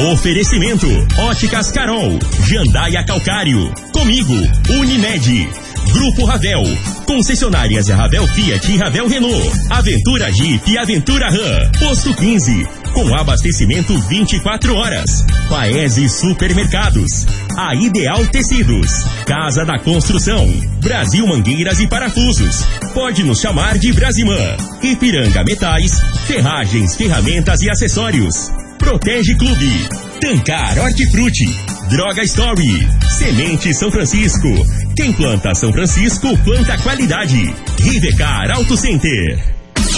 Oferecimento: Óticas Carol, Jandaia Calcário, Comigo, Unimed, Grupo Ravel, concessionárias Ravel Fiat e Ravel Renault, Aventura Jeep e Aventura Ram, Posto 15, com abastecimento 24 horas, Paese Supermercados, a Ideal Tecidos, Casa da Construção, Brasil Mangueiras e Parafusos, pode nos chamar de Brasimã, Ipiranga Metais, Ferragens, Ferramentas e Acessórios, Protege Clube, Tancar Hortifruti, Droga Story, Semente São Francisco. Quem planta São Francisco, planta qualidade. Rivecar Auto Center.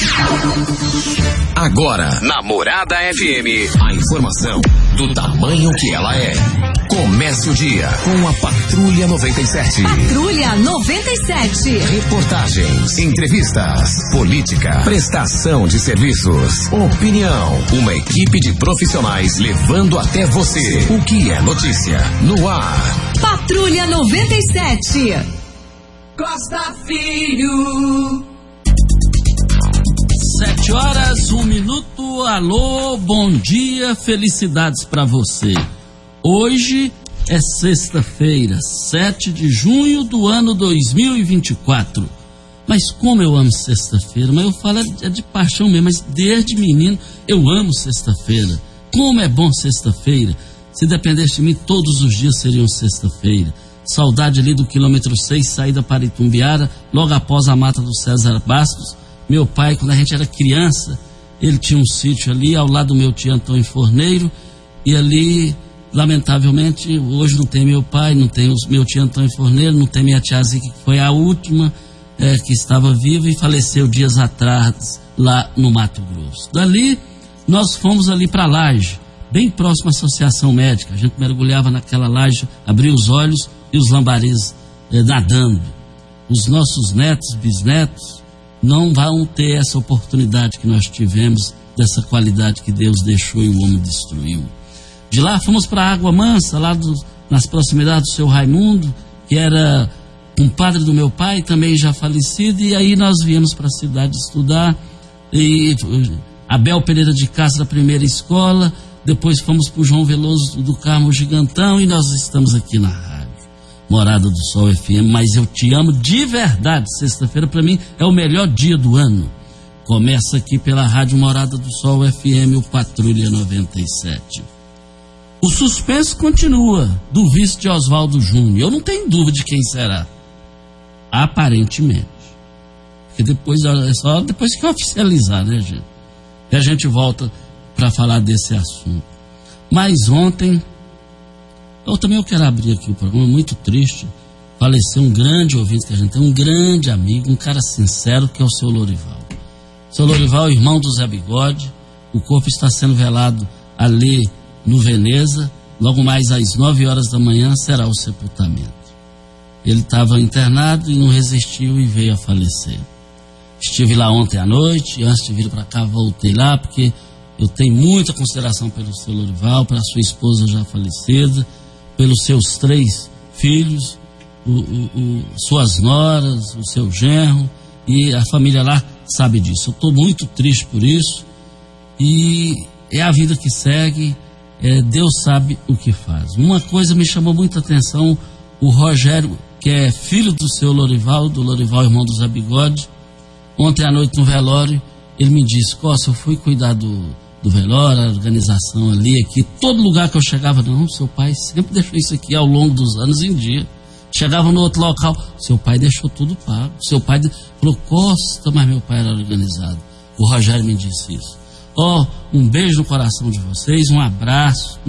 Agora, na Morada FM, a informação do tamanho que ela é. Comece o dia com a Patrulha 97. Patrulha 97. Reportagens, entrevistas, política, prestação de serviços, opinião. Uma equipe de profissionais levando até você o que é notícia no ar. Patrulha 97. Costa Filho. 7h01. Alô, bom dia, felicidades pra você. Hoje é sexta-feira, 7 de junho do ano 2024. Mas como eu amo sexta-feira, mas eu falo é de paixão mesmo, mas desde menino eu amo sexta-feira. Como é bom sexta-feira. Se dependesse de mim, todos os dias seriam sexta-feira. Saudade ali do quilômetro 6, saída para Itumbiara, logo após a mata do César Bastos. Meu pai, quando a gente era criança, ele tinha um sítio ali ao lado do meu tio Antônio Forneiro, e ali, lamentavelmente, hoje não tem meu pai, não tem meu tio Antônio Forneiro, não tem minha tia Zica, que foi a última que estava viva e faleceu dias atrás lá no Mato Grosso. Dali, nós fomos ali para a laje, bem próximo à Associação Médica. A gente mergulhava naquela laje, abria os olhos e os lambaris nadando. Os nossos netos, bisnetos, não vão ter essa oportunidade que nós tivemos, dessa qualidade que Deus deixou e o homem destruiu. De lá fomos para a Água Mansa, lá nas proximidades do seu Raimundo, que era um padre do meu pai, também já falecido, e aí nós viemos para a cidade estudar, e Abel Pereira de Castro, da primeira escola, depois fomos para o João Veloso do Carmo Gigantão, e nós estamos aqui na rádio Morada do Sol FM. Mas eu te amo de verdade. Sexta-feira para mim é o melhor dia do ano. Começa aqui pela rádio Morada do Sol FM, o Patrulha 97. O suspense continua do vice de Oswaldo Júnior. Eu não tenho dúvida de quem será, aparentemente, porque depois é só depois que oficializar, né, gente? E a gente volta para falar desse assunto. Mas ontem, eu quero abrir aqui o programa, muito triste. Faleceu um grande ouvinte que a gente tem, um grande amigo, um cara sincero, que é o seu Lorival. Seu Lorival, irmão do Zé Bigode. O corpo está sendo velado ali no Veneza. Logo mais às 9h da manhã será o sepultamento. Ele estava internado e não resistiu e veio a falecer. Estive lá ontem à noite, e antes de vir para cá voltei lá, porque eu tenho muita consideração pelo seu Lorival, pela sua esposa já falecida, pelos seus 3 filhos, suas noras, o seu genro, e a família lá sabe disso. Eu estou muito triste por isso, e é a vida que segue, Deus sabe o que faz. Uma coisa me chamou muita atenção: o Rogério, que é filho do seu Lorival, do Lorival, irmão do Zé Bigode, ontem à noite no velório, ele me disse: Costa, eu fui cuidar do velório, a organização ali, aqui, todo lugar que eu chegava, não, seu pai sempre deixou isso aqui ao longo dos anos em dia. Chegava no outro local, seu pai deixou tudo pago. Seu pai falou: Costa, mas meu pai era organizado. O Rogério me disse isso. Um beijo no coração de vocês, um abraço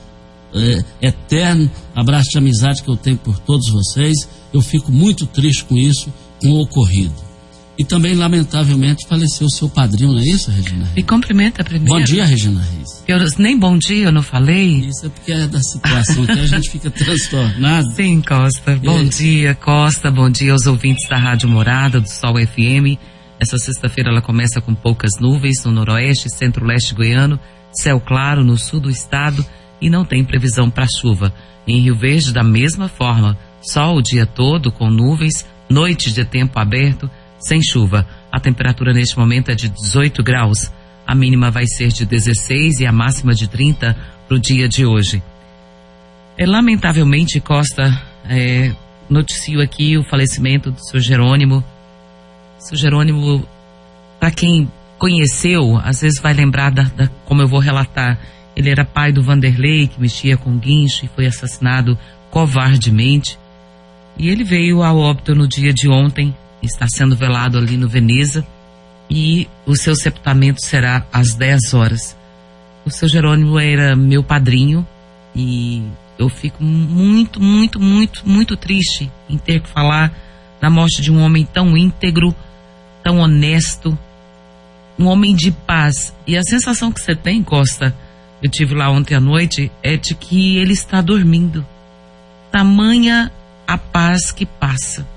eterno, abraço de amizade que eu tenho por todos vocês. Eu fico muito triste com isso, com o ocorrido. E também, lamentavelmente, faleceu o seu padrinho, não é isso, Regina Reis? Me cumprimenta primeiro. Bom dia, Regina Reis. Nem bom dia eu não falei. Isso é porque é da situação que a gente fica transtornado. Sim, Costa. Bom dia, Costa. Bom dia aos ouvintes da Rádio Morada do Sol FM. Essa sexta-feira ela começa com poucas nuvens no noroeste e centro-leste goiano, céu claro no sul do estado e não tem previsão para chuva. Em Rio Verde, da mesma forma, sol o dia todo com nuvens, noites de tempo aberto, sem chuva. A temperatura neste momento é de 18 graus. A mínima vai ser de 16 e a máxima de 30 para o dia de hoje. Lamentavelmente, Costa, noticio aqui o falecimento do seu Jerônimo. Seu Jerônimo, para quem conheceu, às vezes vai lembrar como eu vou relatar. Ele era pai do Vanderlei, que mexia com guincho e foi assassinado covardemente. E ele veio ao óbito no dia de ontem, está sendo velado ali no Veneza, e o seu sepultamento será às 10 horas. O seu Jerônimo era meu padrinho e eu fico muito, muito, muito, muito triste em ter que falar da morte de um homem tão íntegro, tão honesto, um homem de paz. E a sensação que você tem, Costa, eu tive lá ontem à noite, é de que ele está dormindo. Tamanha a paz que passa.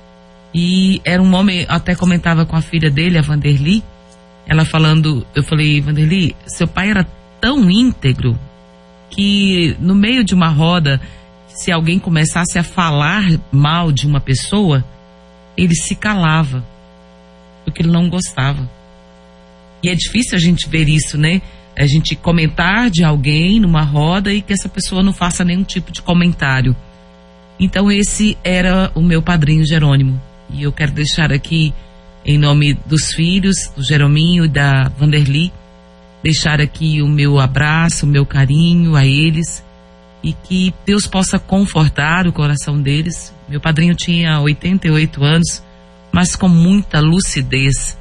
E era um homem, até comentava com a filha dele, a Vanderli, ela falando, eu falei, Vanderli, seu pai era tão íntegro que no meio de uma roda, se alguém começasse a falar mal de uma pessoa, ele se calava, porque ele não gostava. E é difícil a gente ver isso, né? A gente comentar de alguém numa roda e que essa pessoa não faça nenhum tipo de comentário. Então esse era o meu padrinho Jerônimo. E eu quero deixar aqui, em nome dos filhos, do Jerominho e da Vanderli, deixar aqui o meu abraço, o meu carinho a eles, e que Deus possa confortar o coração deles. Meu padrinho tinha 88 anos, mas com muita lucidez,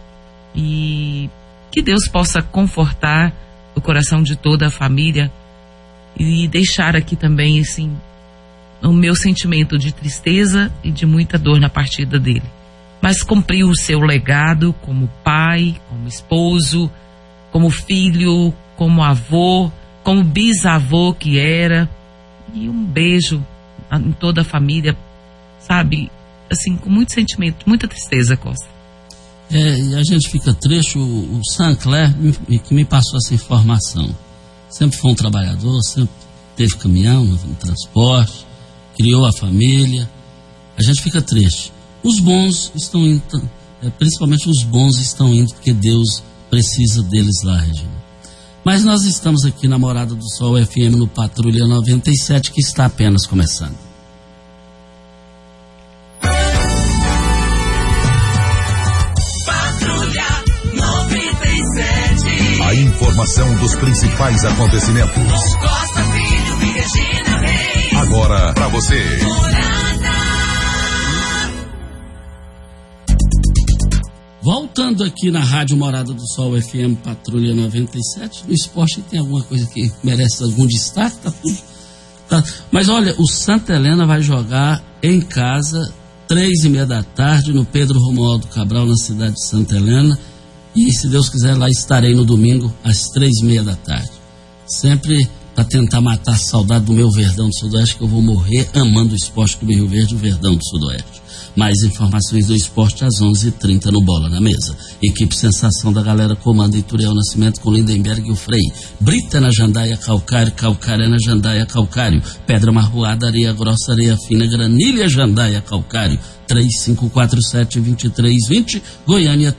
e que Deus possa confortar o coração de toda a família, e deixar aqui também, assim, o meu sentimento de tristeza e de muita dor na partida dele. Mas cumpriu o seu legado como pai, como esposo, como filho, como avô, como bisavô que era. E um beijo em toda a família, sabe? Assim, com muito sentimento, muita tristeza, Costa. E a gente fica triste. O Sancler que me passou essa informação. Sempre foi um trabalhador, sempre teve caminhão no transporte, criou a família. A gente fica triste. Os bons estão indo, principalmente os bons estão indo porque Deus precisa deles lá, Regina. Mas nós estamos aqui na Morada do Sol FM no Patrulha 97, que está apenas começando. Patrulha 97. A informação dos principais acontecimentos. Costa Filho e Regina Reis. Agora pra você. Voltando aqui na Rádio Morada do Sol FM Patrulha 97, no esporte tem alguma coisa que merece algum destaque? Tá tudo. Tá. Mas olha, o Santa Helena vai jogar em casa, 3:30 da tarde, no Pedro Romualdo Cabral, na cidade de Santa Helena. E se Deus quiser, lá estarei no domingo, às 3:30 da tarde. Sempre para tentar matar a saudade do meu Verdão do Sudoeste, que eu vou morrer amando o esporte do Rio Verde e o Verdão do Sudoeste. Mais informações do esporte às 11h30 no Bola na Mesa. Equipe Sensação da Galera comanda Ituriel Nascimento com Lindenberg e o Frei. Brita na Jandaia Calcário, Calcária na Jandaia Calcário. Pedra Marroada, Areia Grossa, Areia Fina, Granilha Jandaia Calcário. 3547-2320, Goiânia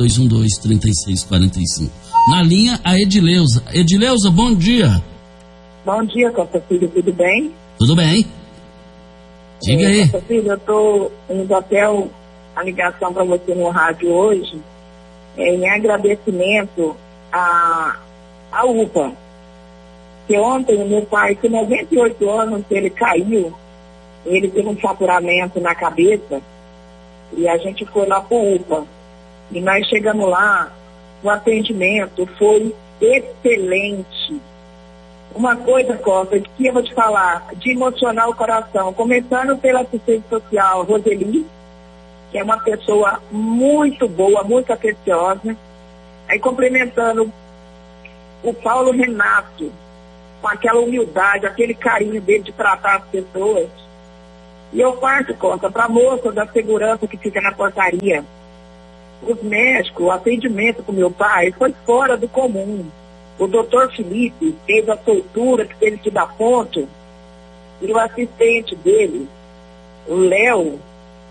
3212-3645. Na linha, a Edileuza. Edileuza, bom dia. Bom dia, Costa Filho, tudo bem? Tudo bem. Diga aí. Costa Filho, eu estou indo até a ligação para você no rádio hoje, em agradecimento à UPA. Que ontem o meu pai, com 98 anos, ele caiu, ele teve um fraturamento na cabeça, e a gente foi lá para o UPA. E nós chegamos lá, o atendimento foi excelente. Uma coisa, Costa, que eu vou te falar, de emocionar o coração, começando pela assistente social Roseli, que é uma pessoa muito boa, muito atenciosa, aí complementando o Paulo Renato, com aquela humildade, aquele carinho dele de tratar as pessoas. E eu parto, Costa, para a moça da segurança que fica na portaria. Os médicos, o atendimento com meu pai foi fora do comum. O doutor Felipe fez a soltura que teve que dar ponto, e o assistente dele, o Léo,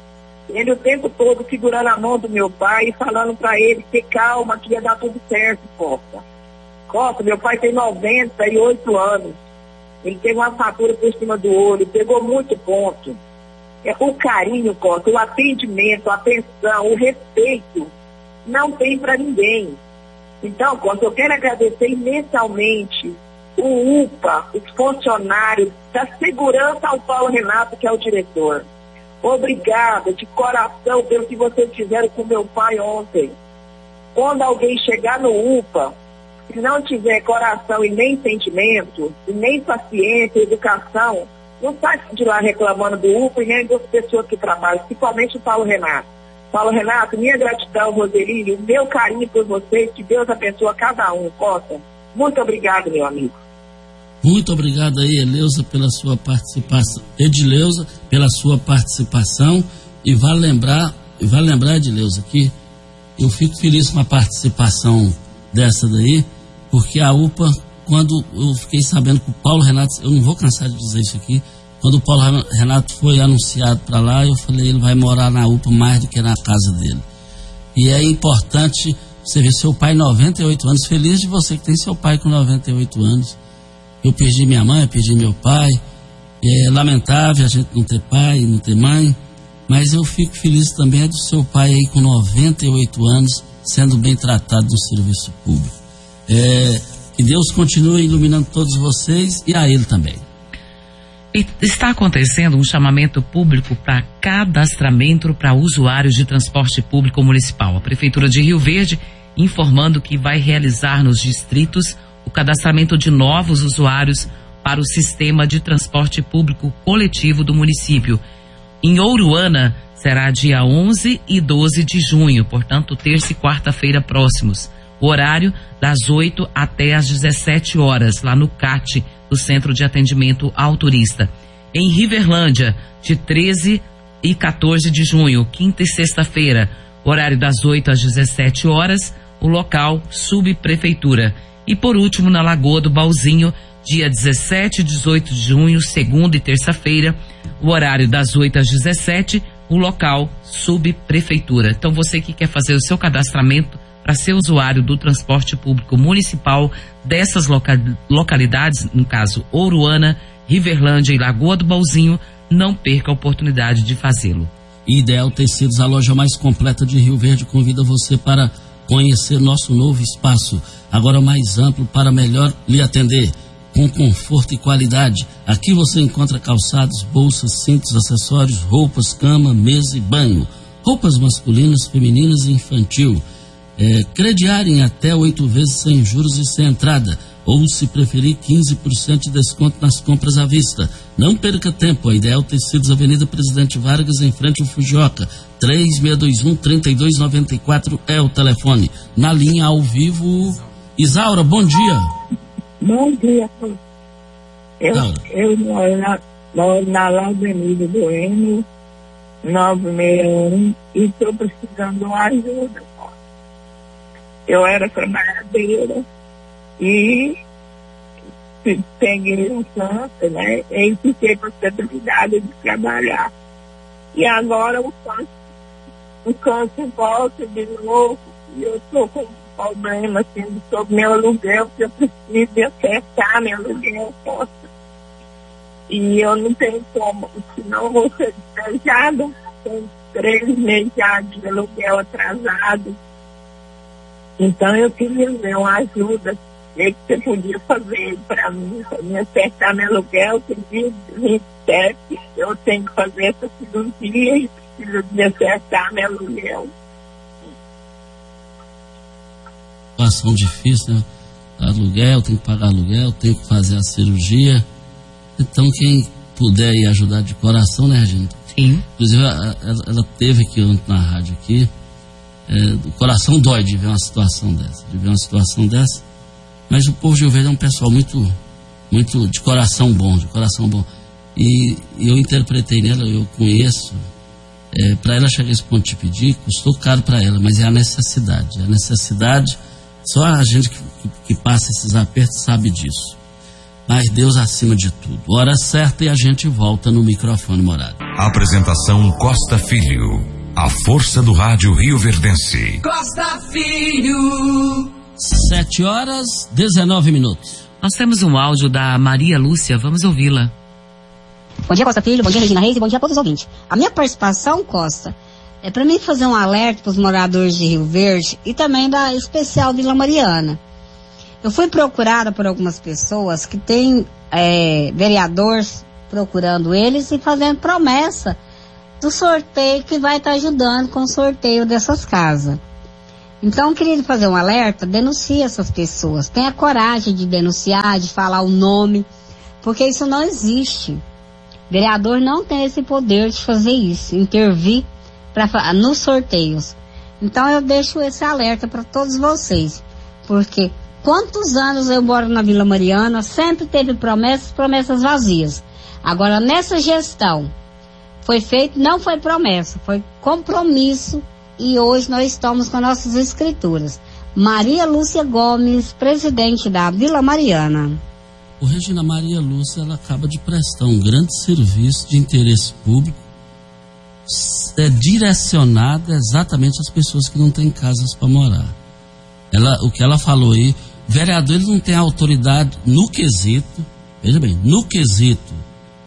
Ele o tempo todo segurando a mão do meu pai e falando para ele ter calma, que ia dar tudo certo, Costa. Costa, meu pai tem 98 anos. Ele teve uma fatura por cima do olho, pegou muito ponto. O carinho, Costa, o atendimento, a atenção, o respeito, não tem para ninguém. Então, Costa, eu quero agradecer imensamente o UPA, os funcionários da segurança ao Paulo Renato, que é o diretor. Obrigada, de coração, pelo que vocês fizeram com meu pai ontem. Quando alguém chegar no UPA, se não tiver coração e nem sentimento, e nem paciência, educação, não sai de lá reclamando do UPA e nem das pessoas que trabalham, principalmente o Paulo Renato. Paulo Renato, minha gratidão, Roseli, o meu carinho por vocês, que Deus abençoe cada um, Costa. Muito obrigado, meu amigo. Muito obrigado aí, Eleusa, pela sua participação. Edileuza, pela sua participação. E vale lembrar, Edileuza, que eu fico feliz com a participação dessa daí, porque a UPA, quando eu fiquei sabendo que o Paulo Renato, eu não vou cansar de dizer isso aqui, quando o Paulo Renato foi anunciado para lá, eu falei, ele vai morar na UPA mais do que na casa dele. E é importante você ver seu pai 98 anos, feliz de você que tem seu pai com 98 anos. Eu perdi minha mãe, eu perdi meu pai. É lamentável a gente não ter pai, não ter mãe, mas eu fico feliz também do seu pai aí com 98 anos, sendo bem tratado no serviço público. Que Deus continue iluminando todos vocês e a ele também. E está acontecendo um chamamento público para cadastramento para usuários de transporte público municipal. A Prefeitura de Rio Verde informando que vai realizar nos distritos o cadastramento de novos usuários para o sistema de transporte público coletivo do município. Em Ouruana, será dia 11 e 12 de junho, portanto, terça e quarta-feira próximos. O horário das 8 até as 17 horas, lá no CAT, do Centro de Atendimento ao Turista. Em Riverlândia, de 13 e 14 de junho, quinta e sexta-feira, horário das 8 às 17 horas, o local Subprefeitura. E por último, na Lagoa do Balzinho, dia 17 e 18 de junho, segunda e terça-feira, o horário das 8 às 17, o local Subprefeitura. Então você que quer fazer o seu cadastramento para ser usuário do transporte público municipal dessas localidades, no caso Ouruana, Riverlândia e Lagoa do Balzinho, não perca a oportunidade de fazê-lo. Ideal Tecidos, a loja mais completa de Rio Verde, convida você para conhecer nosso novo espaço, agora mais amplo para melhor lhe atender, com conforto e qualidade. Aqui você encontra calçados, bolsas, cintos, acessórios, roupas, cama, mesa e banho, roupas masculinas, femininas e infantil. Crediar em até 8 vezes sem juros e sem entrada, ou se preferir 15% de desconto nas compras à vista. Não perca tempo, a Ideal Tecidos, Avenida Presidente Vargas, em frente ao Fujioka, 3621-3294 é o telefone. Na linha ao vivo, Isaura, bom dia. Bom dia, eu moro na Avenida do Eno, 961, e estou precisando de uma ajuda. Eu era trabalhadeira e peguei um câncer, né? E fiquei com a possibilidade de trabalhar. E agora o câncer volta de novo e eu estou com um problema assim, sobre meu aluguel, que eu preciso de acertar meu aluguel, e eu não tenho como, senão vou ser despejada. Tem 3 meses já de aluguel atrasado. Então eu queria ver uma ajuda que você podia fazer para mim, para me acertar meu aluguel, que dia 27 eu tenho que fazer essa cirurgia e preciso de acertar meu aluguel. Situação difícil, né? Aluguel, tem que pagar aluguel, tem que fazer a cirurgia. Então quem puder ir ajudar de coração, né, Regina? Sim. Inclusive ela teve aqui ontem na rádio aqui. O coração dói de ver uma situação dessa, mas o povo de Rio Verde é um pessoal muito de coração bom, e eu interpretei nela, eu conheço, para ela chegar a esse ponto de pedir, custou caro para ela, mas é a necessidade, só a gente que passa esses apertos sabe disso, mas Deus acima de tudo. Hora certa e a gente volta no microfone Morada. Apresentação Costa Filho. A força do rádio rioverdense. Costa Filho. 7h19. Nós temos um áudio da Maria Lúcia, vamos ouvi-la. Bom dia, Costa Filho, bom dia, Regina Reis, e bom dia a todos os ouvintes. A minha participação, Costa, é para mim fazer um alerta para os moradores de Rio Verde e também da especial Vila Mariana. Eu fui procurada por algumas pessoas que têm vereadores procurando eles e fazendo promessa do sorteio que vai estar ajudando com o sorteio dessas casas. Então, eu queria fazer um alerta, denuncie essas pessoas. Tenha coragem de denunciar, de falar o nome, porque isso não existe. Vereador não tem esse poder de fazer isso, intervir nos sorteios. Então, eu deixo esse alerta para todos vocês, porque quantos anos eu moro na Vila Mariana, sempre teve promessas vazias. Agora, nessa gestão, foi feito, não foi promessa, foi compromisso. E hoje nós estamos com nossas escrituras. Maria Lúcia Gomes, presidente da Vila Mariana. O Regina, Maria Lúcia, ela acaba de prestar um grande serviço de interesse público, direcionado exatamente às pessoas que não têm casas para morar. O que ela falou aí, vereador ele não tem autoridade no quesito, veja bem, no quesito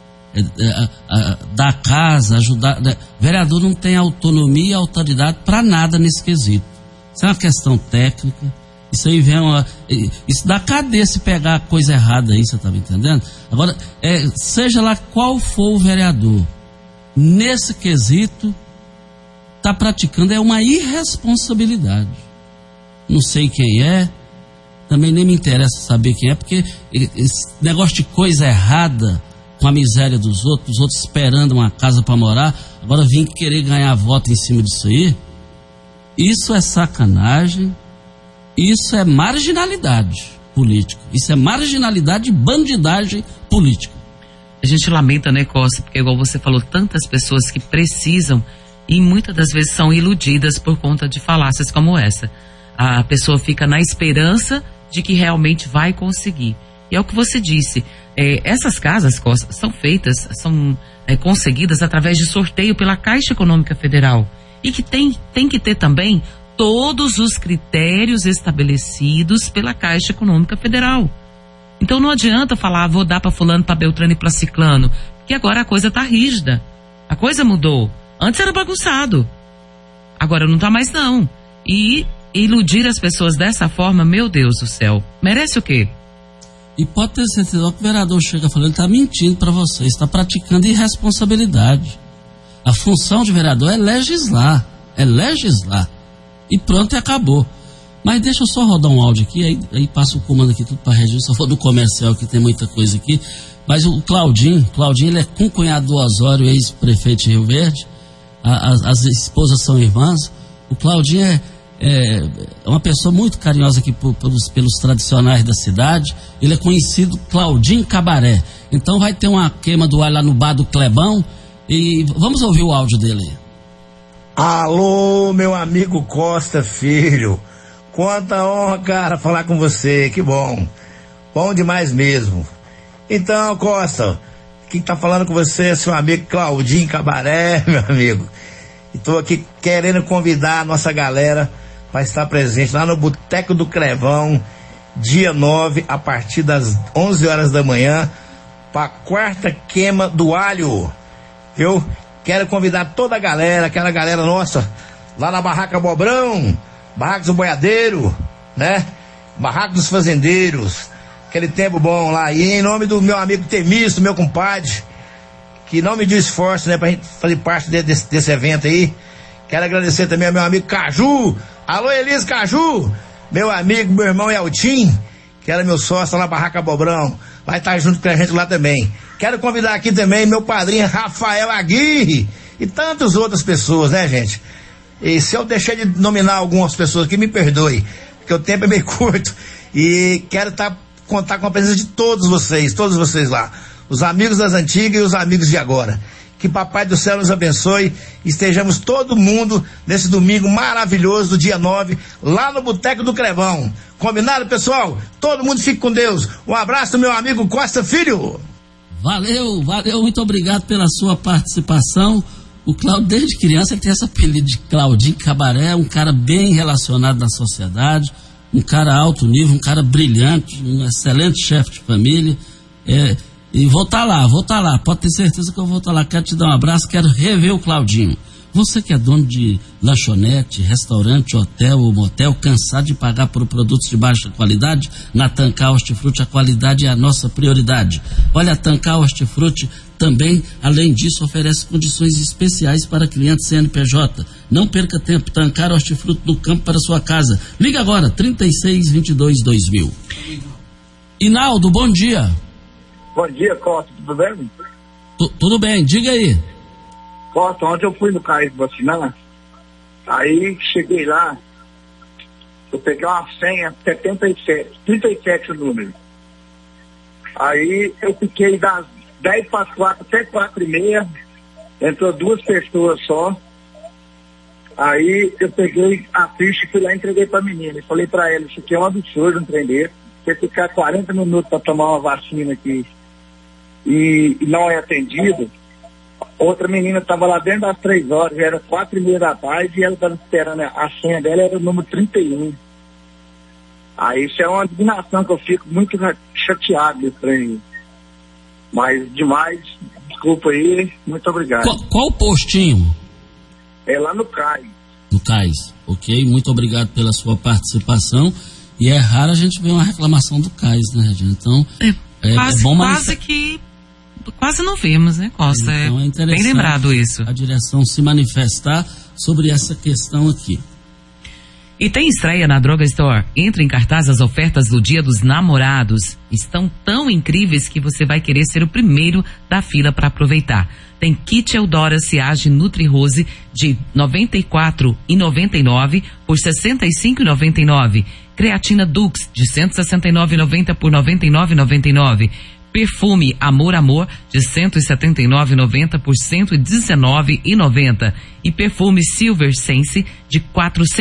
da casa, ajudar. Vereador não tem autonomia e autoridade para nada nesse quesito. Isso é uma questão técnica. Isso aí vem isso dá cadeia se pegar a coisa errada aí, você tá me entendendo? Agora, seja lá qual for o vereador, nesse quesito, tá praticando uma irresponsabilidade. Não sei quem é, também nem me interessa saber quem é, porque esse negócio de coisa errada, com a miséria dos outros esperando uma casa para morar, agora vim querer ganhar voto em cima disso aí. Isso é sacanagem, isso é marginalidade política, isso é marginalidade e bandidagem política. A gente lamenta, né, Costa, porque igual você falou, tantas pessoas que precisam e muitas das vezes são iludidas por conta de falácias como essa. A pessoa fica na esperança de que realmente vai conseguir. E é o que você disse, essas casas, Costa, são feitas, são conseguidas através de sorteio pela Caixa Econômica Federal. E que tem que ter também todos os critérios estabelecidos pela Caixa Econômica Federal. Então não adianta falar, vou dar para fulano, para Beltrano e para ciclano, porque agora a coisa tá rígida. A coisa mudou. Antes era bagunçado. Agora não tá mais não. E iludir as pessoas dessa forma, meu Deus do céu, merece o quê? E pode ter certeza que o vereador chega falando, ele está mentindo para você, está praticando irresponsabilidade. A função de vereador é legislar. E pronto, e acabou. Mas deixa eu só rodar um áudio aqui, aí passa o comando aqui tudo para a região, só for do comercial que tem muita coisa aqui. Mas o Claudinho ele é concunhado do Osório, ex-prefeito de Rio Verde. As esposas são irmãs. O Claudinho é uma pessoa muito carinhosa aqui pelos tradicionais da cidade. Ele é conhecido Claudinho Cabaré. Então vai ter uma queima do alho lá no bar do Clebão. E vamos ouvir o áudio dele. Alô, meu amigo Costa Filho. Quanta honra, cara, falar com você. Que bom. Bom demais mesmo. Então, Costa, quem tá falando com você é seu amigo Claudinho Cabaré, meu amigo. Estou aqui querendo convidar a nossa galera para estar presente lá no Boteco do Clevão, dia 9, a partir das 11 horas da manhã, para a quarta queima do alho. Eu quero convidar toda a galera, aquela galera nossa, lá na Barraca Bobrão, Barraca do Boiadeiro, né? Barraca dos Fazendeiros, aquele tempo bom lá. E em nome do meu amigo Temisto, meu compadre, que não mediu esforço, né, pra gente fazer parte desse evento aí. Quero agradecer também ao meu amigo Caju. Alô, Elis Caju, meu amigo, meu irmão Eltim, que era meu sócio lá na Barraca Bobrão, vai estar junto com a gente lá também. Quero convidar aqui também meu padrinho Rafael Aguirre e tantas outras pessoas, né, gente? E se eu deixei de nominar algumas pessoas aqui, me perdoe, porque o tempo é meio curto. E quero contar com a presença de todos vocês lá, os amigos das antigas e os amigos de agora. Que Papai do Céu nos abençoe e estejamos todo mundo nesse domingo maravilhoso do dia 9, lá no Boteco do Clevão. Combinado, pessoal? Todo mundo fique com Deus. Um abraço do meu amigo Costa Filho. Valeu, muito obrigado pela sua participação. O Cláudio, desde criança, ele tem esse apelido de Claudinho Cabaré, é um cara bem relacionado na sociedade, um cara alto nível, um cara brilhante, um excelente chefe de família. E vou estar lá, pode ter certeza que eu vou estar lá. Quero te dar um abraço, quero rever o Claudinho. Você que é dono de lanchonete, restaurante, hotel ou motel, cansado de pagar por produtos de baixa qualidade? Na Tancar Hortifruti a qualidade é a nossa prioridade. Olha, a Tancar Hortifruti também, além disso, oferece condições especiais para clientes CNPJ. Não perca tempo, Tancar Hortifruti do campo para sua casa. Liga agora, 3622-2000. Inaldo, bom dia. Bom dia, Costa, tudo bem? Tudo bem, diga aí. Costa, ontem eu fui no CAIS vacinar, aí cheguei lá, eu peguei uma senha 37 o número. Aí eu fiquei das 10 para as 4 até 4h30, entrou 2 pessoas só. Aí eu peguei a ficha e fui lá e entreguei para a menina. E falei para ela, isso aqui é um absurdo, um trem desse. Você ficar 40 minutos para tomar uma vacina aqui e não é atendido. Outra menina estava lá dentro das 3 horas, já era 4h30 da tarde, e ela estava esperando, a senha dela era o número 31. Aí isso é uma indignação que eu fico muito chateado desse trem. Mas demais, desculpa aí, muito obrigado. Qual postinho? É lá no CAIS. No CAIS, ok, muito obrigado pela sua participação. E é raro a gente ver uma reclamação do CAIS, né, Regina? Então, quase, é bom quase não vemos, né, Costa? Então é interessante, bem lembrado isso. A direção se manifestar sobre essa questão aqui. E tem estreia na Droga Store. Entre em cartaz as ofertas do Dia dos Namorados. Estão tão incríveis que você vai querer ser o primeiro da fila para aproveitar. Tem kit Eudora Ciage Nutri Rose de R$ 94,99 por R$ 65,99. Creatina Dux de R$ 169,90 por R$ 99,99. Perfume Amor Amor de R$ 179,90 por R$ 119,90. E perfume Silver Sense de R$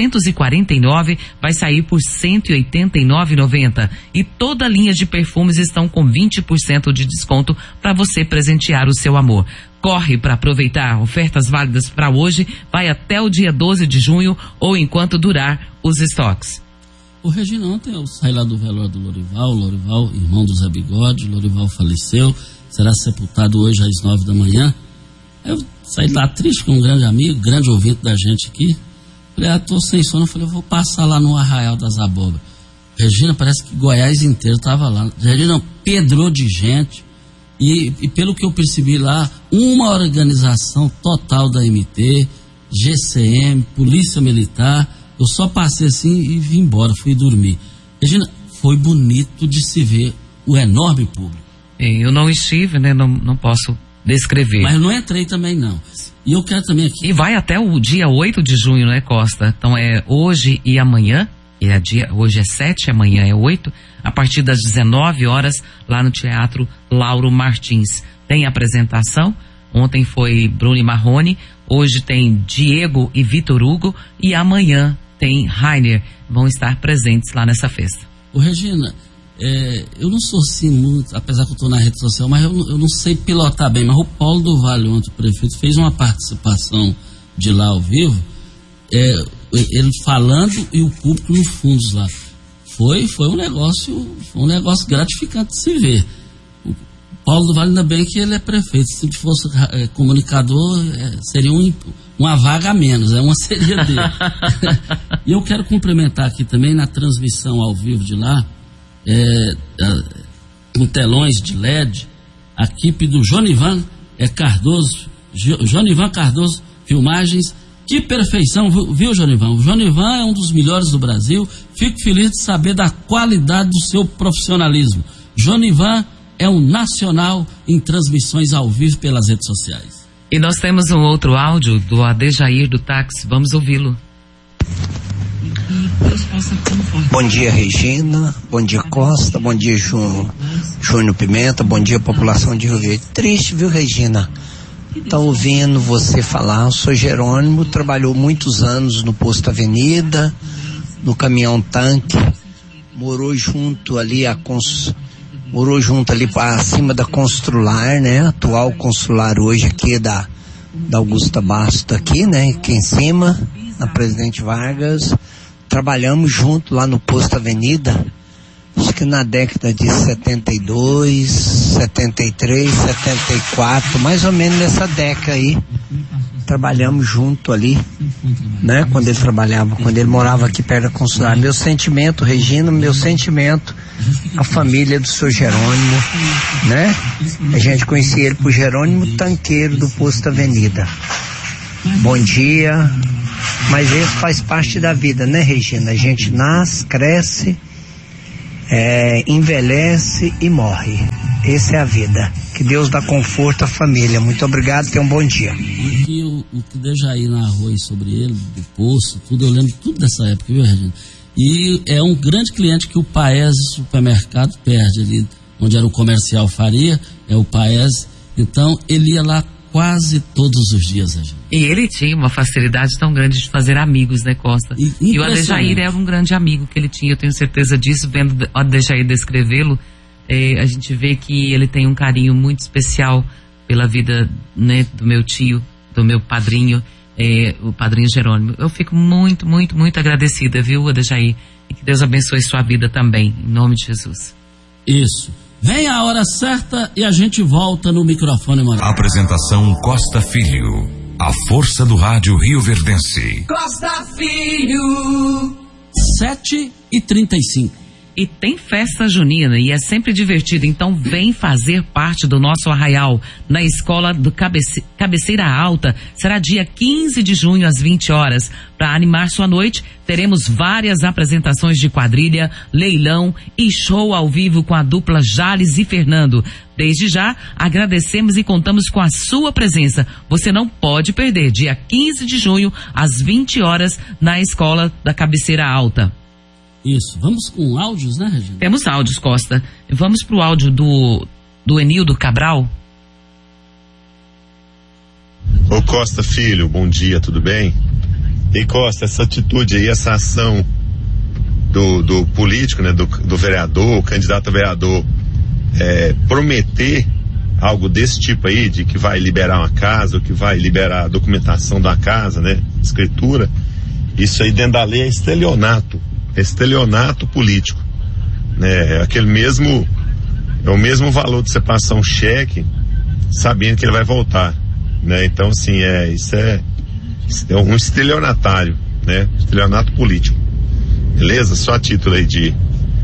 449 vai sair por R$ 189,90. E toda a linha de perfumes estão com 20% de desconto para você presentear o seu amor. Corre para aproveitar. Ofertas válidas para hoje, vai até o dia 12 de junho ou enquanto durar os estoques. O Regina, ontem eu saí lá do velório do Lorival, irmão do Zé Bigode. Lorival faleceu, será sepultado hoje às 9 da manhã. Eu saí lá triste com um grande amigo, grande ouvinte da gente aqui. Falei, tô sem sono, falei, eu vou passar lá no Arraial das Abóboras. Regina, parece que Goiás inteiro estava lá. Regina, pedrou de gente. E pelo que eu percebi lá, uma organização total da MT, GCM, Polícia Militar. Eu só passei assim e vim embora, fui dormir. Regina, foi bonito de se ver o enorme público. Eu não estive, né? Não posso descrever. Mas eu não entrei também, não. E eu quero também aqui... E vai até o dia 8 de junho, né, Costa? Então é hoje e amanhã. Hoje é 7, amanhã é 8. A partir das 19 horas, lá no Teatro Lauro Martins. Tem apresentação. Ontem foi Bruno e Marrone. Hoje tem Diego e Vitor Hugo. E amanhã tem Rainer, vão estar presentes lá nessa festa. Ô Regina, eu não sou assim muito, apesar que eu estou na rede social, mas eu não sei pilotar bem, mas o Paulo do Vale, ontem o prefeito, fez uma participação de lá ao vivo, ele falando e o público no fundo lá. Foi um negócio gratificante de se ver. O Paulo do Vale, ainda bem que ele é prefeito, se ele fosse comunicador, seria uma vaga a menos, uma seria dele. E eu quero cumprimentar aqui também na transmissão ao vivo de lá, com telões de LED, a equipe do Jonivan Cardoso, Jonivan Cardoso Filmagens. Que perfeição, viu, Jonivan? O Jonivan é um dos melhores do Brasil. Fico feliz de saber da qualidade do seu profissionalismo. Jonivan é um nacional em transmissões ao vivo pelas redes sociais. E nós temos um outro áudio do Adejair do táxi, vamos ouvi-lo. Bom dia, Regina, bom dia, Costa, bom dia, Júnior Pimenta, bom dia, população de Rio Verde. Triste, viu, Regina? Tá ouvindo você falar, eu sou Jerônimo, trabalhou muitos anos no Posto Avenida, no caminhão tanque, morou junto ali para cima da Constrular, né? Atual Consular hoje aqui da Augusta Bastos tá aqui, né? Aqui em cima, na Presidente Vargas. Trabalhamos junto lá no Posto Avenida, acho que na década de 72, 73, 74, mais ou menos nessa década aí. Trabalhamos junto ali, né? Quando ele morava aqui perto da consular. Meu sentimento, Regina, a família do seu Jerônimo, né? A gente conhecia ele por Jerônimo Tanqueiro do Posto Avenida. Bom dia. Mas isso faz parte da vida, né, Regina? A gente nasce, cresce, envelhece e morre. Essa é a vida. Que Deus dá conforto à família. Muito obrigado, tenha um bom dia. E o que Dejaí narrou aí sobre ele, do poço, tudo, eu lembro tudo dessa época, viu, Regina? E é um grande cliente que o Paese Supermercado perde ali, onde era o Comercial Faria, é o Paese. Então, ele ia lá quase todos os dias, Regina. E ele tinha uma facilidade tão grande de fazer amigos, né, Costa? E o Adejair era um grande amigo que ele tinha, eu tenho certeza disso, vendo o Adejair descrevê-lo, a gente vê que ele tem um carinho muito especial pela vida, né, do meu tio, do meu padrinho, o padrinho Jerônimo. Eu fico muito, muito, muito agradecida, viu, Adejair? E que Deus abençoe sua vida também, em nome de Jesus. Isso. Vem a hora certa e a gente volta no microfone, mano. Apresentação Costa Filho. A força do rádio rioverdense. Costa Filho. 7h35. E tem festa junina e é sempre divertido, então vem fazer parte do nosso arraial na escola do Cabeceira Alta. Será dia 15 de junho às 20 horas. Para animar sua noite, teremos várias apresentações de quadrilha, leilão e show ao vivo com a dupla Jales e Fernando. Desde já, agradecemos e contamos com a sua presença. Você não pode perder, dia 15 de junho às 20 horas na escola da Cabeceira Alta. Isso, vamos com áudios, né, Regina? Temos áudios, Costa. Vamos pro áudio do Enildo Cabral. Ô Costa Filho, bom dia, tudo bem? E Costa, essa atitude aí, essa ação do político, né, do vereador, o candidato a vereador, prometer algo desse tipo aí, de que vai liberar uma casa, ou que vai liberar a documentação da casa, né, escritura, isso aí dentro da lei é estelionato político, né? É o mesmo valor de você passar um cheque sabendo que ele vai voltar, né? Então, assim, isso é um estelionatário, né? Estelionato político, beleza? Só a título aí de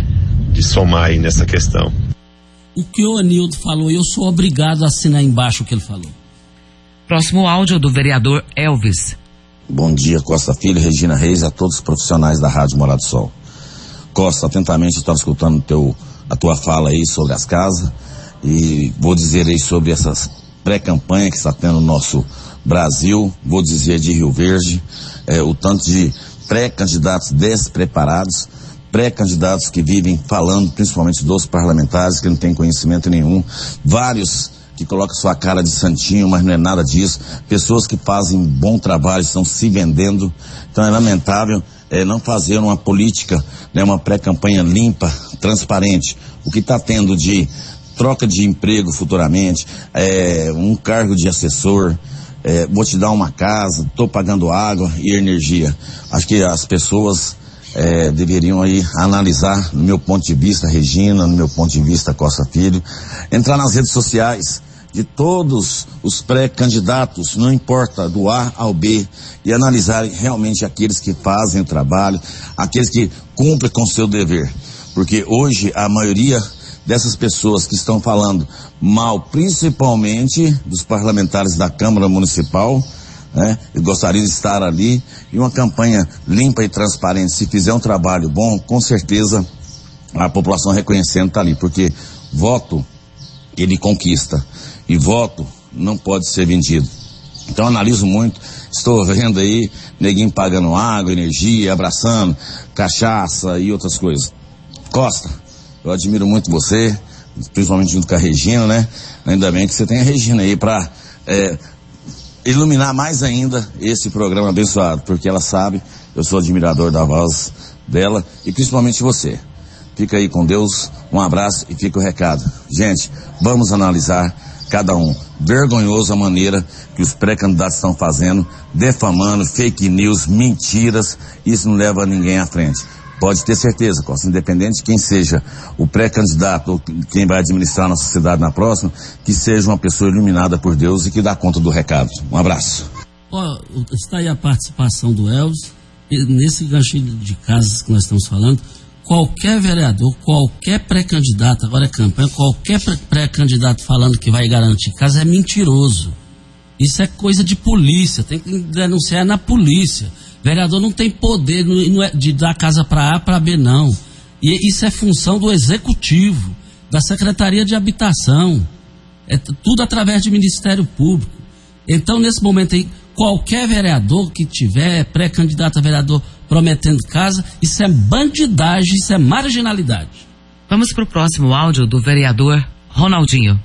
somar aí nessa questão. O que o Anildo falou, eu sou obrigado a assinar embaixo o que ele falou. Próximo áudio do vereador Elvis. Bom dia, Costa Filho, Regina Reis e a todos os profissionais da Rádio Morada do Sol. Costa, atentamente eu estava escutando a tua fala aí sobre as casas e vou dizer aí sobre essas pré-campanhas que está tendo no nosso Brasil, vou dizer de Rio Verde, o tanto de pré-candidatos despreparados, pré-candidatos que vivem falando, principalmente dos parlamentares, que não têm conhecimento nenhum, vários que colocam sua cara de santinho, mas não é nada disso. Pessoas que fazem bom trabalho estão se vendendo. Então é lamentável não fazer uma política, né, uma pré-campanha limpa, transparente. O que está tendo de troca de emprego futuramente, um cargo de assessor, vou te dar uma casa, estou pagando água e energia. Acho que as pessoas deveriam aí analisar, no meu ponto de vista, Regina, no meu ponto de vista, Costa Filho, entrar nas redes sociais de todos os pré-candidatos, não importa, do A ao B, e analisarem realmente aqueles que fazem o trabalho, aqueles que cumprem com o seu dever. Porque hoje a maioria dessas pessoas que estão falando mal, principalmente dos parlamentares da Câmara Municipal, né, eu gostaria de estar ali, e uma campanha limpa e transparente, se fizer um trabalho bom, com certeza a população reconhecendo está ali, porque voto ele conquista, e voto não pode ser vendido. Então analiso muito, estou vendo aí neguinho pagando água, energia, abraçando, cachaça e outras coisas. Costa, eu admiro muito você, principalmente junto com a Regina, né? Ainda bem que você tem a Regina aí para iluminar mais ainda esse programa abençoado, porque ela sabe, eu sou admirador da voz dela e principalmente você. Fica aí com Deus, um abraço e fica o recado. Gente, vamos analisar cada um. Vergonhoso a maneira que os pré-candidatos estão fazendo, defamando, fake news, mentiras, isso não leva ninguém à frente. Pode ter certeza, Costa, independente de quem seja o pré-candidato ou quem vai administrar a nossa cidade na próxima, que seja uma pessoa iluminada por Deus e que dá conta do recado. Um abraço. Está aí a participação do Elvis, nesse ganchinho de casas que nós estamos falando. Qualquer vereador, qualquer pré-candidato, agora é campanha, qualquer pré-candidato falando que vai garantir casa é mentiroso. Isso é coisa de polícia, tem que denunciar na polícia. Vereador não tem poder de dar casa para A para B, não. E isso é função do Executivo, da Secretaria de Habitação. É tudo através de Ministério Público. Então, nesse momento aí, qualquer vereador que tiver pré-candidato a vereador prometendo casa, isso é bandidagem, isso é marginalidade. Vamos para o próximo áudio do vereador Ronaldinho.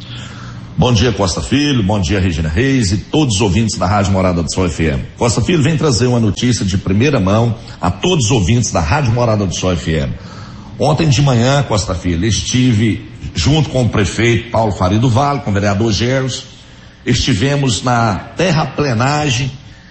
Bom dia, Costa Filho, bom dia, Regina Reis e todos os ouvintes da Rádio Morada do Sol FM. Costa Filho vem trazer uma notícia de primeira mão a todos os ouvintes da Rádio Morada do Sol FM. Ontem de manhã, Costa Filho, estive junto com o prefeito Paulo Faria do Vale, com o vereador Gerlos, estivemos na terraplenagem,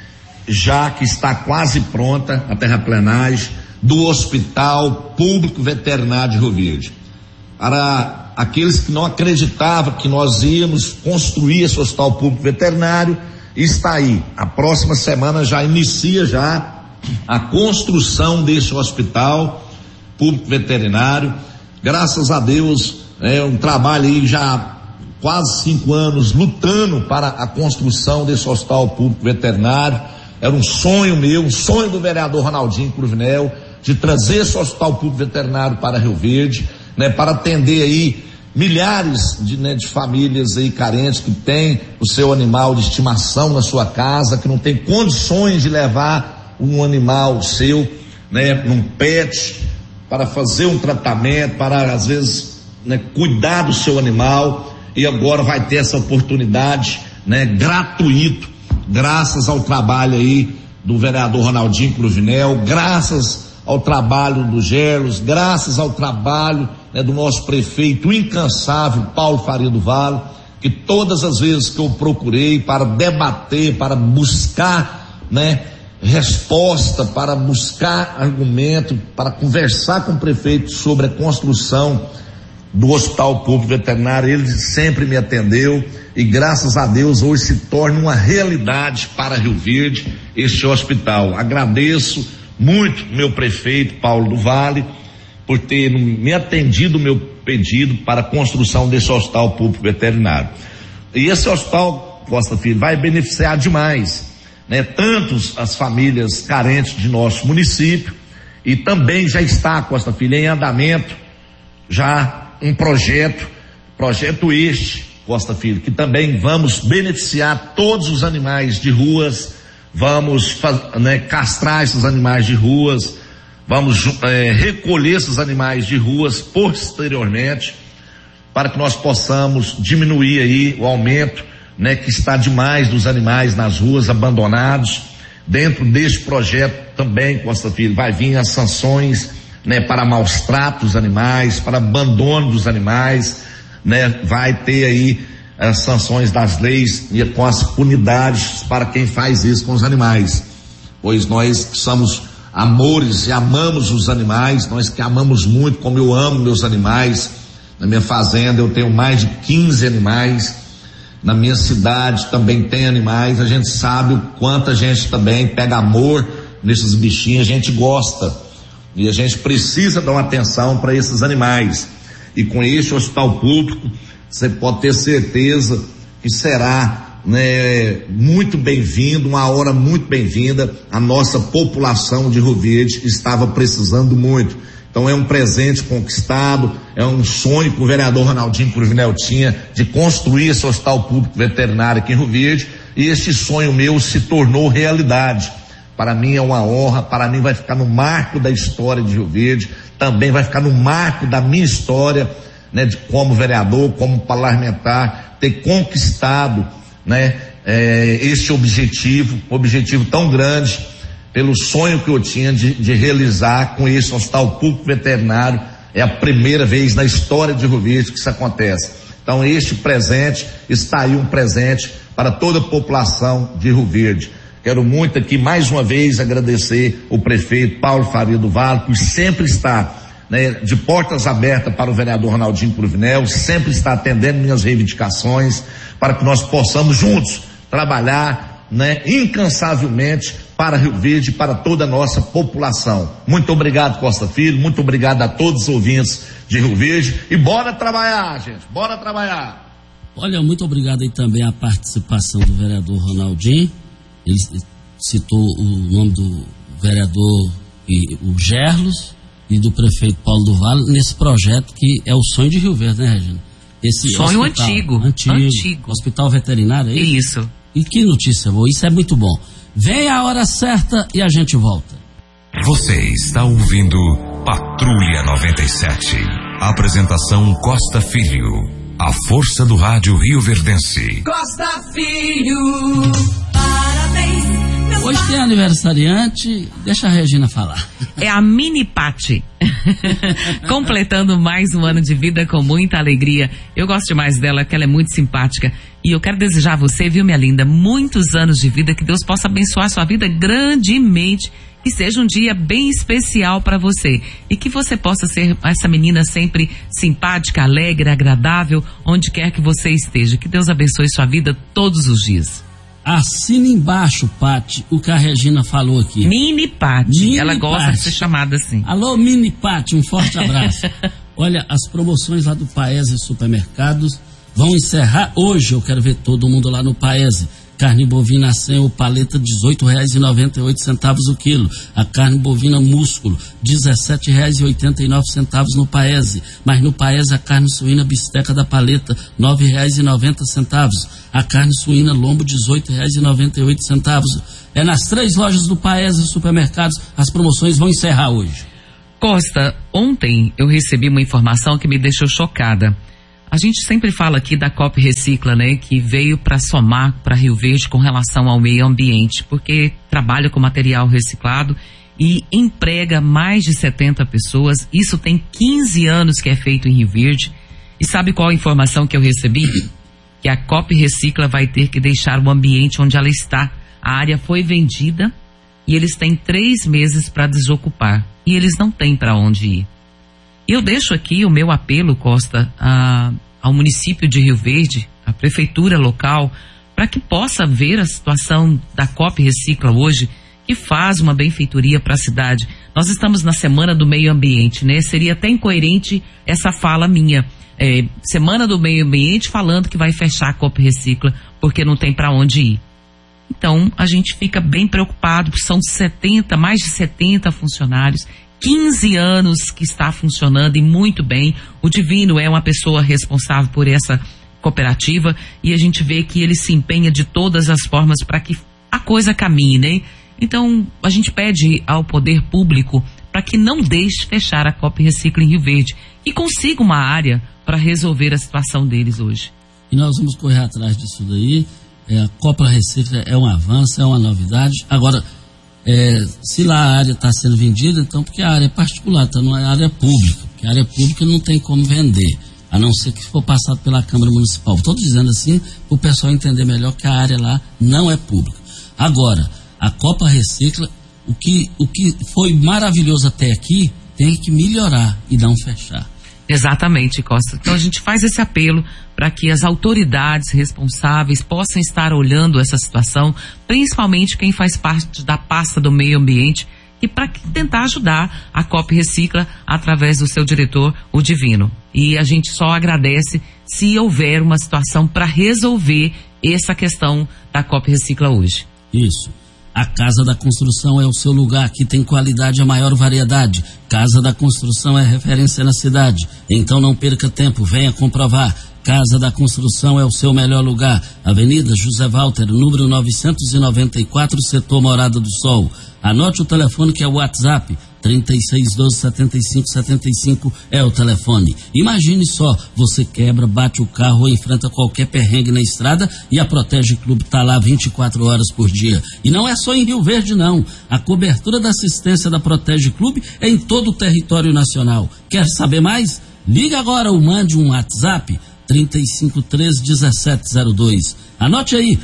já que está quase pronta a terraplenagem do Hospital Público Veterinário de Rio Verde. Para aqueles que não acreditavam que nós íamos construir esse hospital público veterinário, está aí. A próxima semana já inicia já a construção desse hospital público veterinário. Graças a Deus, é um trabalho aí já quase 5 anos lutando para a construção desse hospital público veterinário. Era um sonho meu, um sonho do vereador Ronaldinho Cruvinel, de trazer esse hospital público veterinário para Rio Verde, né, para atender aí milhares de famílias aí carentes que tem o seu animal de estimação na sua casa, que não tem condições de levar um animal seu, né, num pet, para fazer um tratamento, para às vezes, né, cuidar do seu animal, e agora vai ter essa oportunidade, né, gratuito, graças ao trabalho aí do vereador Ronaldinho Cruvinel, graças ao trabalho do Gerlos, graças ao trabalho, né, do nosso prefeito incansável Paulo Faria do Vale, que todas as vezes que eu procurei para debater, para buscar, né, resposta, para buscar argumento, para conversar com o prefeito sobre a construção do Hospital Público Veterinário, ele sempre me atendeu e graças a Deus hoje se torna uma realidade para Rio Verde este hospital. Agradeço muito meu prefeito Paulo do Vale por ter me atendido o meu pedido para a construção desse hospital público veterinário. E esse hospital, Costa Filho, vai beneficiar demais, né, tantos as famílias carentes de nosso município, e também já está, Costa Filho, em andamento já um projeto este, Costa Filho, que também vamos beneficiar todos os animais de ruas, vamos castrar esses animais de ruas, vamos recolher esses animais de ruas posteriormente, para que nós possamos diminuir aí o aumento, né, que está demais dos animais nas ruas abandonados. Dentro deste projeto também, Costa Filho, vai vir as sanções, né, para maus tratos dos animais, para abandono dos animais, né, vai ter aí as sanções das leis e com as punidades para quem faz isso com os animais, pois nós somos amores e amamos os animais, nós que amamos muito, como eu amo meus animais. Na minha fazenda eu tenho mais de 15 animais, na minha cidade também tem animais, a gente sabe o quanto a gente também pega amor nesses bichinhos, a gente gosta e a gente precisa dar uma atenção para esses animais. E com este hospital público, você pode ter certeza que será, né, muito bem-vindo, uma hora muito bem-vinda. A nossa população de Rio Verde estava precisando muito. Então é um presente conquistado, é um sonho que o vereador Ronaldinho Cruvinel tinha de construir esse hospital público veterinário aqui em Rio Verde, e este sonho meu se tornou realidade. Para mim é uma honra, para mim vai ficar no marco da história de Rio Verde, também vai ficar no marco da minha história, né, de como vereador, como parlamentar, ter conquistado, né, este objetivo tão grande, pelo sonho que eu tinha de realizar com esse hospital público veterinário. É a primeira vez na história de Rio Verde que isso acontece. Então este presente, está aí um presente para toda a população de Rio Verde. Quero muito aqui mais uma vez agradecer o prefeito Paulo Faria do Vale por sempre estar, né, de portas abertas para o vereador Ronaldinho Cruvinel, sempre está atendendo minhas reivindicações para que nós possamos juntos trabalhar, né, incansavelmente para Rio Verde e para toda a nossa população. Muito obrigado, Costa Filho, muito obrigado a todos os ouvintes de Rio Verde e bora trabalhar, gente, bora trabalhar. Olha, muito obrigado aí também a participação do vereador Ronaldinho. Ele citou o nome do vereador o Gerlos e do prefeito Paulo do Vale nesse projeto que é o sonho de Rio Verde, né, Regina? Esse sonho antigo. Hospital veterinário, é isso? Isso. E que notícia boa, isso é muito bom. Vem a hora certa e a gente volta. Você está ouvindo Patrulha 97. Apresentação Costa Filho. A força do rádio rioverdense. Costa Filho, parabéns. Hoje tem aniversariante, deixa a Regina falar. É a Mini Pati. Completando mais um ano de vida com muita alegria. Eu gosto demais dela, que ela é muito simpática. E eu quero desejar a você, viu, minha linda, muitos anos de vida, que Deus possa abençoar a sua vida grandemente. Que seja um dia bem especial para você e que você possa ser essa menina sempre simpática, alegre, agradável, onde quer que você esteja. Que Deus abençoe sua vida todos os dias. Assina embaixo, Pati, o que a Regina falou aqui. Mini Pati, ela gosta de ser chamada assim. Alô, Mini Pati, um forte abraço. Olha, as promoções lá do Paese Supermercados vão encerrar hoje. Eu quero ver todo mundo lá no Paese. Carne bovina sem o paleta, R$18,98 o quilo. A carne bovina músculo, R$17,89 no Paese. Mas no Paese a carne suína bisteca da paleta, R$9,90. A carne suína lombo, R$18,98. É nas 3 lojas do Paese Supermercados. As promoções vão encerrar hoje. Costa, ontem eu recebi uma informação que me deixou chocada. A gente sempre fala aqui da Coop Recicla, né, que veio para somar para Rio Verde com relação ao meio ambiente, porque trabalha com material reciclado e emprega mais de 70 pessoas. Isso tem 15 anos que é feito em Rio Verde. E sabe qual a informação que eu recebi? Que a Coop Recicla vai ter que deixar o ambiente onde ela está. A área foi vendida e eles têm 3 meses para desocupar. E eles não têm para onde ir. E eu deixo aqui o meu apelo, Costa, ao município de Rio Verde, à prefeitura local, para que possa ver a situação da Coop Recicla hoje, que faz uma benfeitoria para a cidade. Nós estamos na Semana do Meio Ambiente, né? Seria até incoerente essa fala minha. Semana do Meio Ambiente falando que vai fechar a Coop Recicla porque não tem para onde ir. Então, a gente fica bem preocupado, porque são mais de 70 funcionários, 15 anos que está funcionando e muito bem. O Divino é uma pessoa responsável por essa cooperativa e a gente vê que ele se empenha de todas as formas para que a coisa caminhe, né? Então, a gente pede ao poder público para que não deixe fechar a Coop Recicla em Rio Verde e consiga uma área para resolver a situação deles hoje. E nós vamos correr atrás disso daí. A Coop Recicla é um avanço, é uma novidade. Agora, se lá a área está sendo vendida, então porque a área é particular, então não é área pública, porque a área pública não tem como vender, a não ser que for passado pela Câmara Municipal. Estou dizendo assim para o pessoal entender melhor que a área lá não é pública. Agora, a Coop Recicla, o que foi maravilhoso até aqui, tem que melhorar e não fechar. Exatamente, Costa. Então a gente faz esse apelo para que as autoridades responsáveis possam estar olhando essa situação, principalmente quem faz parte da pasta do meio ambiente, e para tentar ajudar a Coop Recicla através do seu diretor, o Divino. E a gente só agradece se houver uma situação para resolver essa questão da Coop Recicla hoje. Isso. A Casa da Construção é o seu lugar, aqui tem qualidade e a maior variedade. Casa da Construção é referência na cidade. Então não perca tempo, venha comprovar. Casa da Construção é o seu melhor lugar. Avenida José Walter, número 994, setor Morada do Sol. Anote o telefone que é o WhatsApp, 3612-7575 é o telefone. Imagine só, você quebra, bate o carro ou enfrenta qualquer perrengue na estrada e a Protege Clube está lá 24 horas por dia. E não é só em Rio Verde não, a cobertura da assistência da Protege Clube é em todo o território nacional. Quer saber mais? Liga agora ou mande um WhatsApp 353-1702. Anote aí,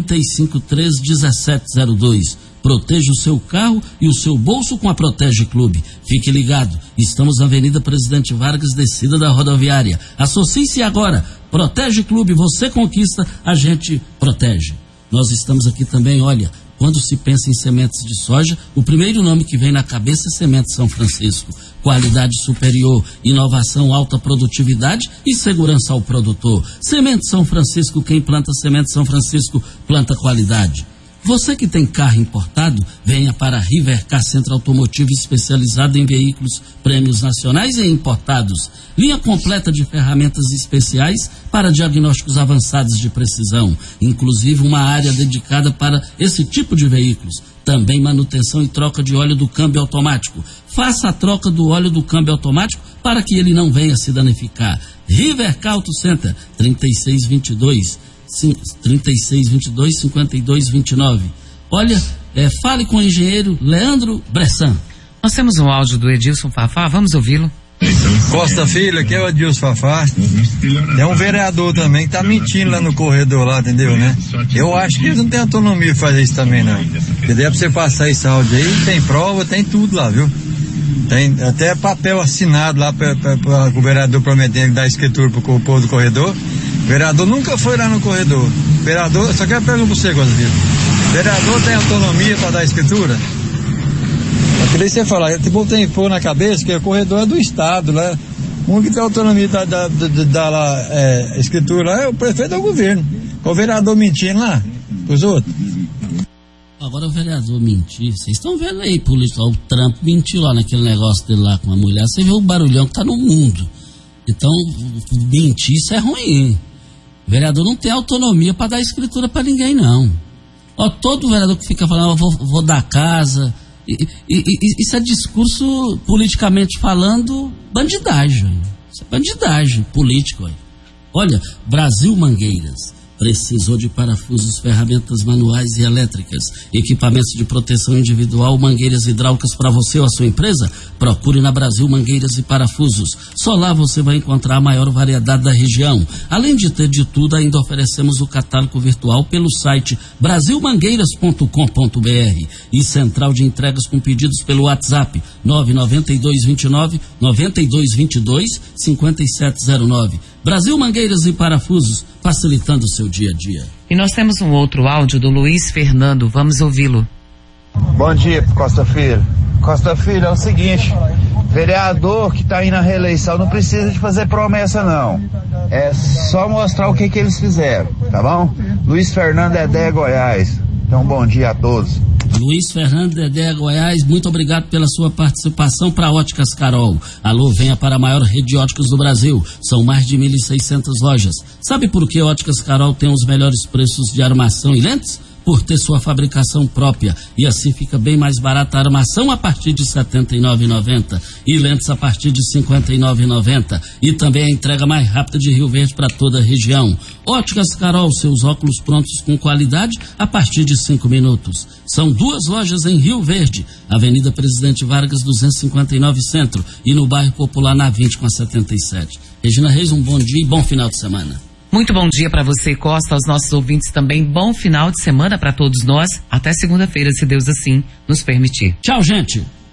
353-1702. Proteja o seu carro e o seu bolso com a Protege Clube. Fique ligado, estamos na Avenida Presidente Vargas, descida da rodoviária. Associe-se agora. Protege Clube, você conquista, a gente protege. Nós estamos aqui também, olha, quando se pensa em sementes de soja, o primeiro nome que vem na cabeça é Semente São Francisco. Qualidade superior, inovação, alta produtividade e segurança ao produtor. Semente São Francisco, quem planta Semente São Francisco, planta qualidade. Você que tem carro importado, venha para a Rivercar Centro Automotivo, especializado em veículos prêmios nacionais e importados. Linha completa de ferramentas especiais para diagnósticos avançados de precisão, inclusive uma área dedicada para esse tipo de veículos. Também manutenção e troca de óleo do câmbio automático. Faça a troca do óleo do câmbio automático para que ele não venha se danificar. Rivercar Auto Center, 3622-5229. Olha, fale com o engenheiro Leandro Bressan. Nós temos um áudio do Edilson Fafá, vamos ouvi-lo. Costa Filho, aqui é o Edilson Fafá. Tem um vereador também que tá mentindo lá no corredor lá, entendeu, né? Eu acho que eles não têm autonomia de fazer isso também, não. Porque daí pra você passar esse áudio aí, tem prova, tem tudo lá, viu? Tem até papel assinado lá para o vereador prometendo dar escritura pro povo do corredor. O vereador nunca foi lá no corredor. O vereador, só quero perguntar pra você, Costa Filho. O vereador tem autonomia para dar escritura? Eu queria que você falar, tipo, tem que pôr na cabeça que o corredor é do Estado, né? O único que tem autonomia de dar lá escritura lá é o prefeito ou o governo. O vereador mentindo lá pros outros. Agora o vereador mentir, vocês estão vendo aí, político, o Trump mentiu lá naquele negócio dele lá com a mulher, você vê o barulhão que tá no mundo. Então, mentir, isso é ruim. O vereador não tem autonomia para dar escritura para ninguém, não. Ó, todo vereador que fica falando, vou dar casa, isso é discurso, politicamente falando, bandidagem. Isso é bandidagem política. Olha, Brasil Mangueiras. Precisou de parafusos, ferramentas manuais e elétricas, equipamentos de proteção individual, mangueiras hidráulicas para você ou a sua empresa? Procure na Brasil Mangueiras e Parafusos. Só lá você vai encontrar a maior variedade da região. Além de ter de tudo, ainda oferecemos o catálogo virtual pelo site brasilmangueiras.com.br e central de entregas com pedidos pelo WhatsApp 99229-9222-5709. Brasil Mangueiras e Parafusos, facilitando o seu dia a dia. E nós temos um outro áudio do Luiz Fernando, vamos ouvi-lo. Bom dia, Costa Filho. Costa Filho, é o seguinte, vereador que está aí na reeleição não precisa de fazer promessa, não. É só mostrar o que eles fizeram, tá bom? Luiz Fernando, Dedé, Goiás. Então, bom dia a todos. Luiz Fernando, Dedé, Goiás, muito obrigado pela sua participação para Óticas Carol. Alô, venha para a maior rede de óticas do Brasil. São mais de 1.600 lojas. Sabe por que Óticas Carol tem os melhores preços de armação e lentes? Por ter sua fabricação própria, e assim fica bem mais barata a armação a partir de R$ 79,90 e lentes a partir de R$ 59,90 e também a entrega mais rápida de Rio Verde para toda a região. Óticas Carol, seus óculos prontos com qualidade a partir de 5 minutos. São 2 lojas em Rio Verde, Avenida Presidente Vargas 259 Centro e no bairro Popular na 20 com a 77. Regina Reis, um bom dia e bom final de semana. Muito bom dia para você, Costa, aos nossos ouvintes também. Bom final de semana para todos nós. Até segunda-feira, se Deus assim nos permitir. Tchau, gente.